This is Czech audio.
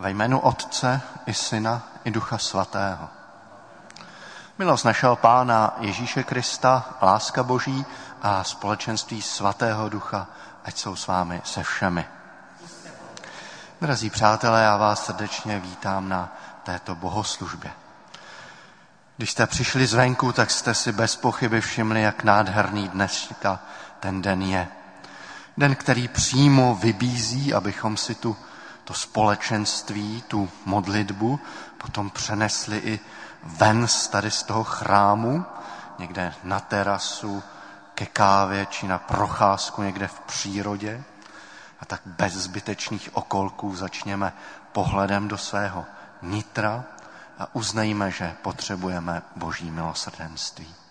Ve jménu Otce i Syna i Ducha Svatého. Milost našeho Pána Ježíše Krista, láska Boží a společenství Svatého Ducha, ať jsou s vámi se všemi. Drazí přátelé, já vás srdečně vítám na této bohoslužbě. Když jste přišli zvenku, tak jste si bez pochyby všimli, jak nádherný dneska ten den je. Den, který přímo vybízí, abychom si to společenství, tu modlitbu potom přenesli i ven tady z toho chrámu, někde na terasu, ke kávě či na procházku někde v přírodě. A tak bez zbytečných okolků začněme pohledem do svého nitra a uznejme, že potřebujeme Boží milosrdenství.